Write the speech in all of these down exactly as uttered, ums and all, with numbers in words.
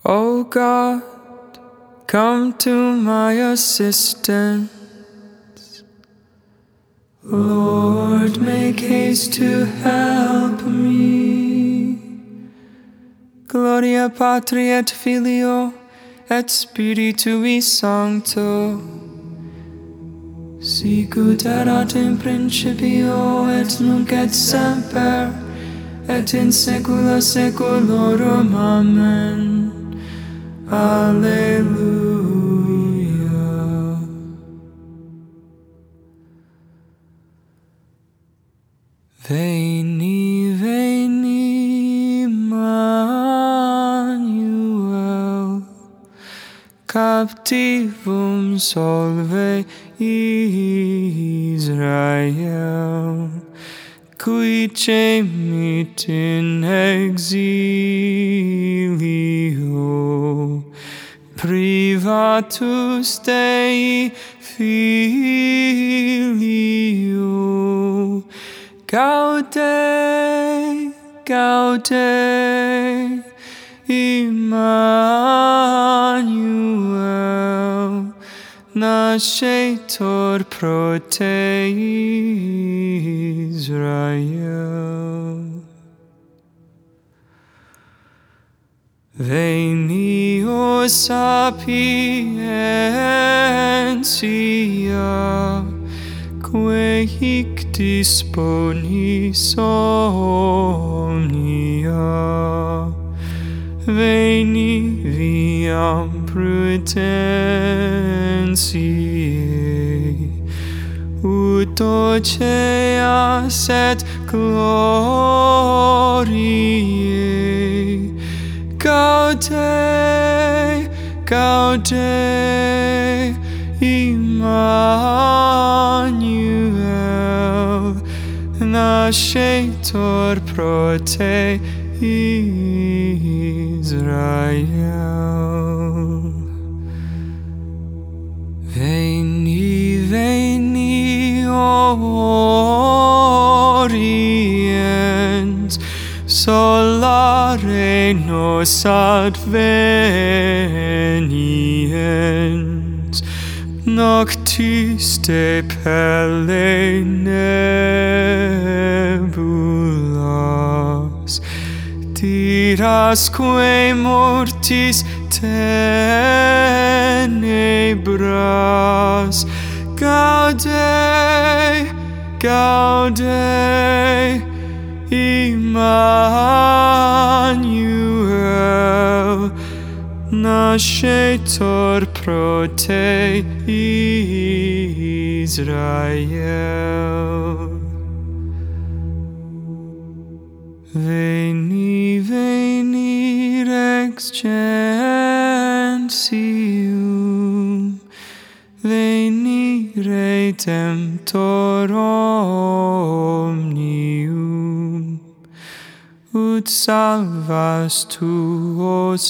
O God, come to my assistance. Lord, make haste to help me. Gloria Patri et Filio et Spiritui Sancto, sicut erat in principio et nunc et semper et in saecula saeculorum. Amen. Alleluia. Veni, veni, Emmanuel, captivum solve Israel, qui cemit in exilio, privatus Dei Filio. Gaude, gaude, Emmanuel, nascetur pro te Israel. Veni, o sapientia, que hic disponis omnia. Veni, viam prudentiae, ut doceas et gloriae. Gaude, gaude, Emmanuel, nascetur pro te Israel. Veni, veni, Orient, solare nos adveniens, noctis de pelle nebulas, dirasque mortis tenebras. Gaude, gaude, Emmanuel, nascetur pro te Israel. Veni, veni, Rex gentium, veni, Redemptor omnium, ut salvas tuos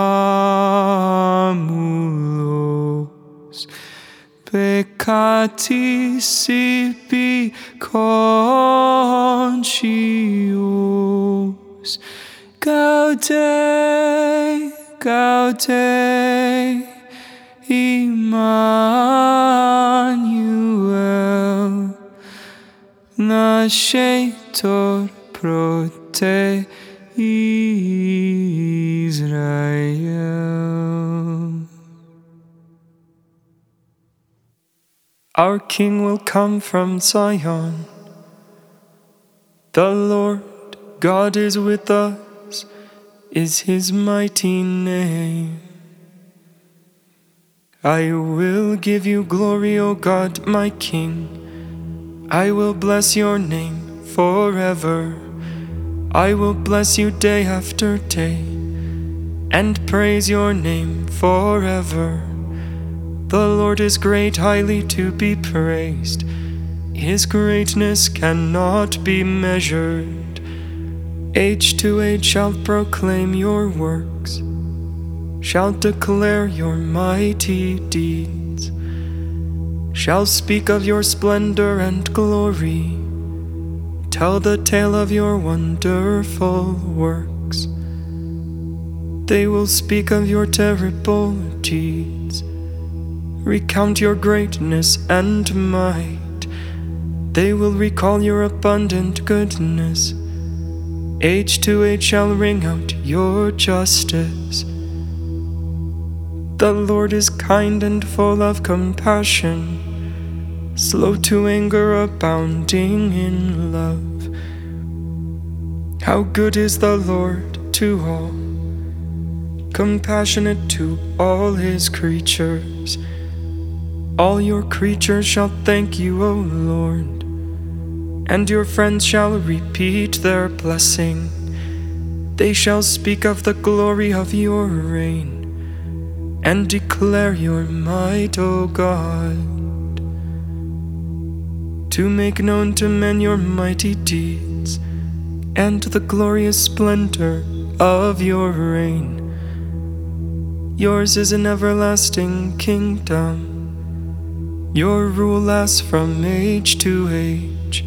famulos, peccatis sibi conscios. Gaude, gaude, Emmanuel, nascetur pro te Israel. Our King will come from Zion. The Lord God is with us, is his mighty name. I will give you glory, O God, my King. I will bless your name forever. I will bless you day after day, and praise your name forever. The Lord is great, highly to be praised. His greatness cannot be measured. Age to age shall proclaim your works, shall declare your mighty deeds, shall speak of your splendor and glory, tell the tale of your wonderful works. They will speak of your terrible deeds, recount your greatness and might. They will recall your abundant goodness. Age to age shall ring out your justice. The Lord is kind and full of compassion, slow to anger, abounding in love. How good is the Lord to all, compassionate to all his creatures. All your creatures shall thank you, O Lord, and your friends shall repeat their blessing. They shall speak of the glory of your reign and declare your might, O God, to make known to men your mighty deeds and the glorious splendor of your reign. Yours is an everlasting kingdom. Your rule lasts from age to age.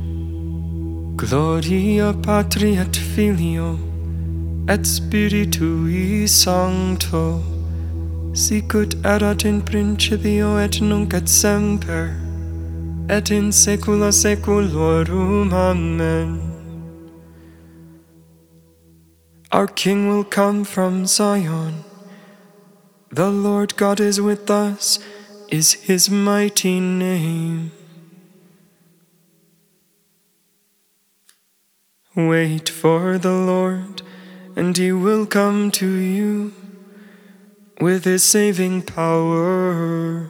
Gloria Patri et Filio et Spiritui Sancto, sicut erat in principio et nunc et semper, et in saecula saeculorum. Amen. Our King will come from Zion. The Lord God is with us, is his mighty name. Wait for the Lord, and he will come to you with his saving power.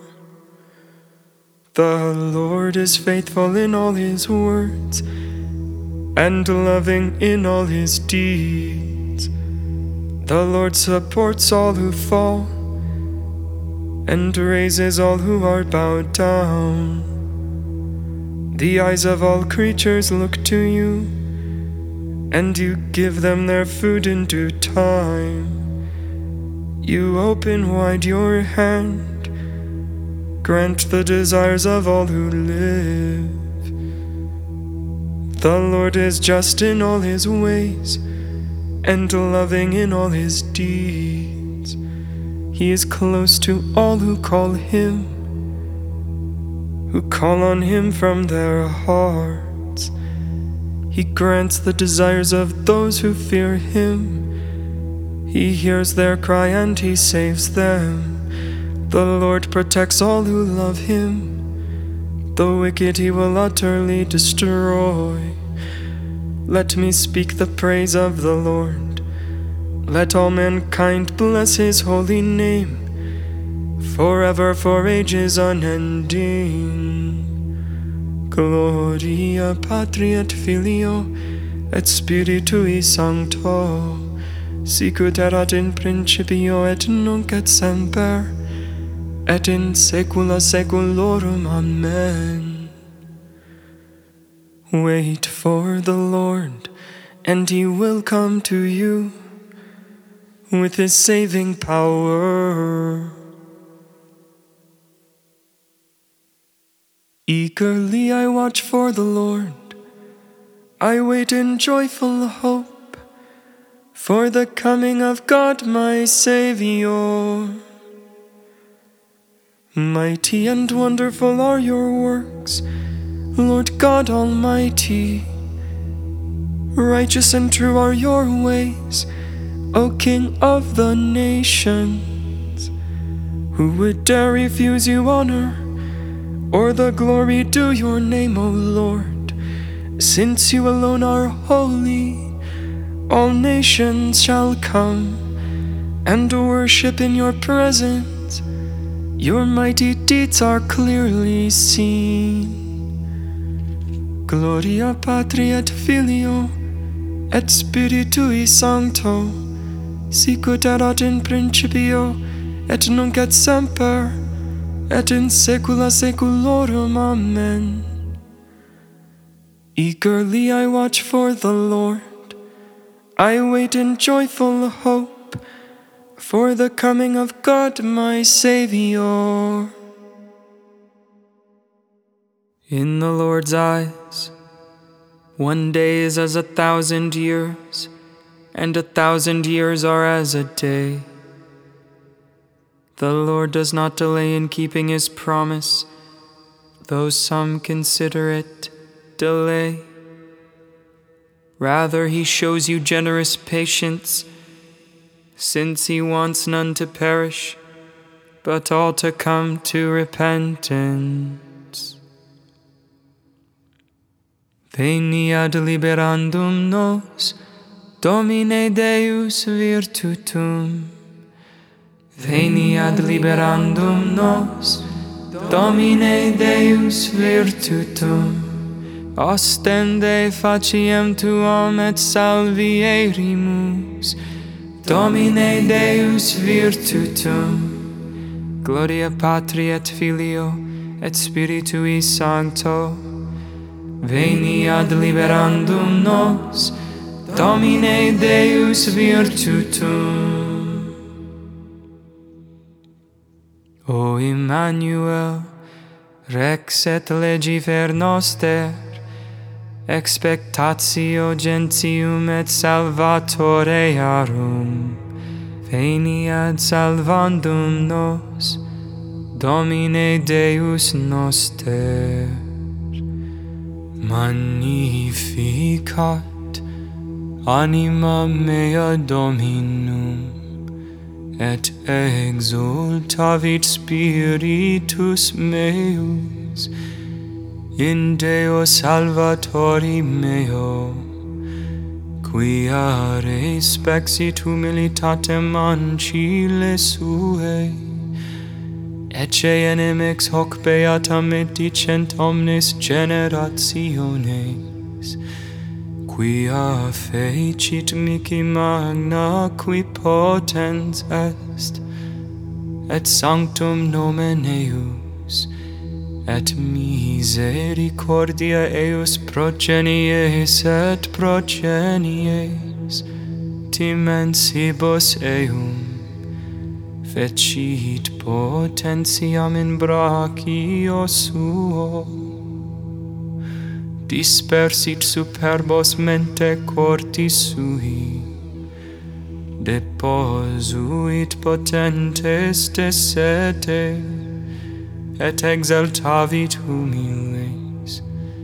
The Lord is faithful in all his words, and loving in all his deeds. The Lord supports all who fall, and raises all who are bowed down. The eyes of all creatures look to you, and you give them their food in due time. You open wide your hand, grant the desires of all who live. The Lord is just in all his ways, and loving in all his deeds. He is close to all who call him, who call on him from their hearts. He grants the desires of those who fear him. He hears their cry and he saves them. The Lord protects all who love him. The wicked he will utterly destroy. Let me speak the praise of the Lord. Let all mankind bless his holy name, forever, for ages unending. Gloria Patri et Filio et Spiritui Sancto, sicut erat in principio et nunc et semper, et in saecula saeculorum. Amen. Wait for the Lord, and he will come to you with his saving power. Eagerly I watch for the Lord. I wait in joyful hope for the coming of God my Savior. Mighty and wonderful are your works, Lord God Almighty. Righteous and true are your ways, O King of the nations. Who would dare refuse you honor, or the glory due your name, O Lord? Since you alone are holy, all nations shall come and worship in your presence. Your mighty deeds are clearly seen. Gloria Patri et Filio et Spiritui Sancto, sicut erat in principio et nunc et semper, et in saecula saeculorum. Amen. Eagerly I watch for the Lord. I wait in joyful hope for the coming of God my Savior. In the Lord's eyes, one day is as a thousand years, and a thousand years are as a day. The Lord does not delay in keeping his promise, though some consider it delay. Rather, he shows you generous patience, since he wants none to perish, but all to come to repentance. Veni ad liberandum nos, Domine Deus virtutum. Veni ad liberandum nos, Domine Deus virtutum. Ostende faciem tuam et salvierimus, Domine Deus virtutum. Gloria Patri et Filio et Spiritui Sancto. Veni ad liberandum nos, Domine Deus virtutum. O Emmanuel, Rex et legifer noster, expectatio gentium et salvatore earum, veni ad salvandum nos, Domine Deus noster. Magnificat anima mea Dominum, et exultavit spiritus meus in Deo Salvatori meo, quia respexit humilitatem ancile suae, ecce enemix hoc beatam dicent omnes generationes, quia fecit mihi magna qui potens est, et sanctum nomen eius, et misericordia eius progenies et progenies dimensibus eum, fecit potentiam in brachio suo, dispersit superbos mente cortis sui, deposuit potentes de sete, et exaltavit humiles,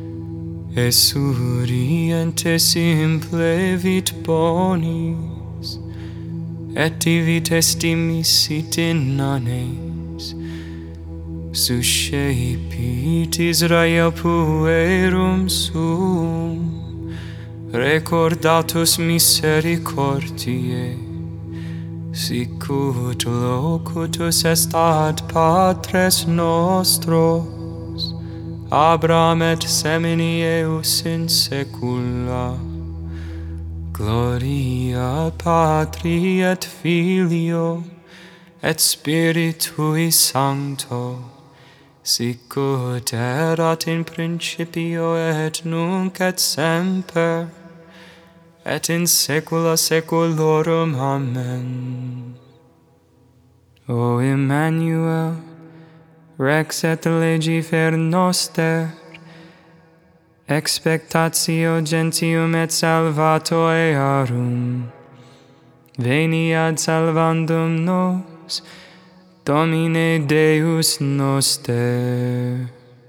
esuriente simple vit bonis, et divit estimissit innanes, suscepit Israel puerum suum, recordatus misericordiae, sic ut locutus est ad patres nostros, Abraham et semini eius in saecula. Gloria Patri et Filio et Spiritui Sancto, sic ut erat in principio et nunc et semper, et in saecula saeculorum. Amen. O Emmanuel, Rex et legifer noster, expectatio gentium et salvato earum, veni ad salvandum nos, Domine Deus noster.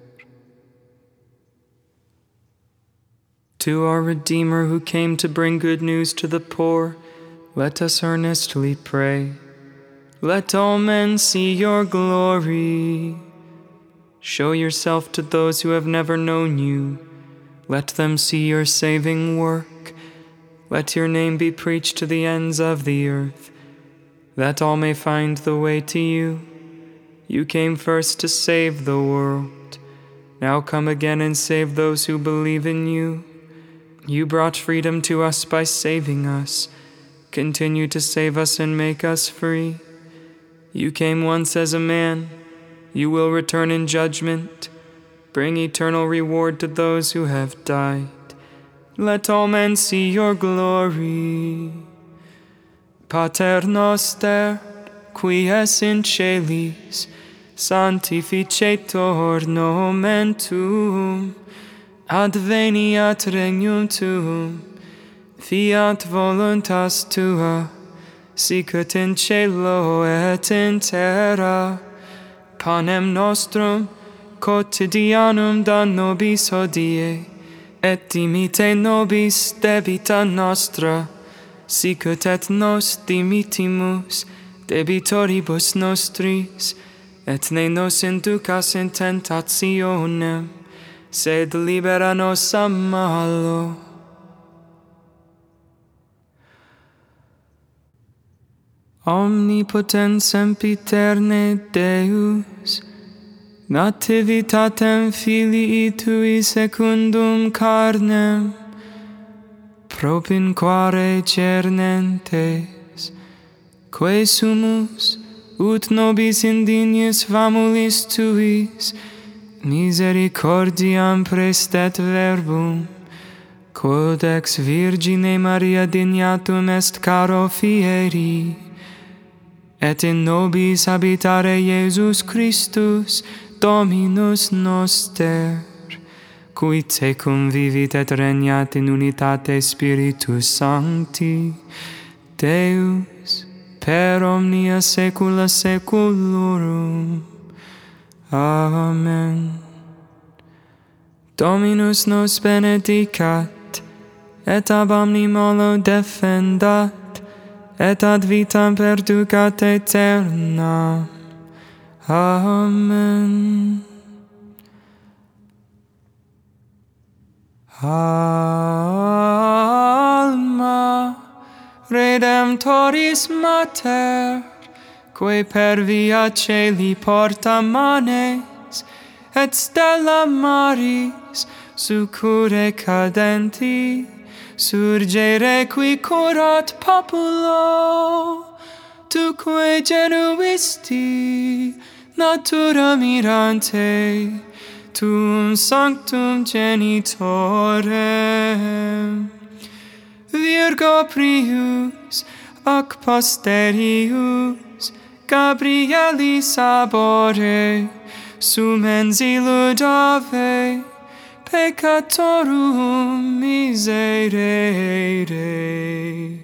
To our Redeemer who came to bring good news to the poor, let us earnestly pray. Let all men see your glory. Show yourself to those who have never known you. Let them see your saving work. Let your name be preached to the ends of the earth, that all may find the way to you. You came first to save the world. Now come again and save those who believe in you. You brought freedom to us by saving us. Continue to save us and make us free. You came once as a man. You will return in judgment. Bring eternal reward to those who have died. Let all men see your glory. Pater noster, qui es in celis, sanctificetur nomen tuum, adveniat regnum tuum, fiat voluntas tua, sicut in cielo et in terra. Panem nostrum quotidianum da nobis hodie, et dimite nobis debita nostra, sicut et nos dimitimus debitoribus nostris, et ne nos inducas in tentationem, sed libera nos a malo. Omnipotens sempiterne Deus, nativitatem Filii Tui secundum carnem, propinquare cernentes, quae sumus, ut nobis indignis famulis Tuis, misericordiam prestet verbum, quod ex Virgine Maria dignatum est caro fieri, et in nobis habitare Iesus Christus, Dominus noster, qui tecum vivit et regnat in unitate Spiritus Sancti, Deus, per omnia saecula saeculorum. Amen. Dominus nos benedicat, et ab omni malo defendat, et ad vitam perducat aeternam. Amen. Alma Redemptoris Mater, quae per via celi porta manes, et stella maris succurre cadenti, surgere qui curat populo, tuque genuisti natura mirante, tuum sanctum genitorem. Virgo prius ac posterius Gabrielis abore, sumens illudave peccatorum miserere.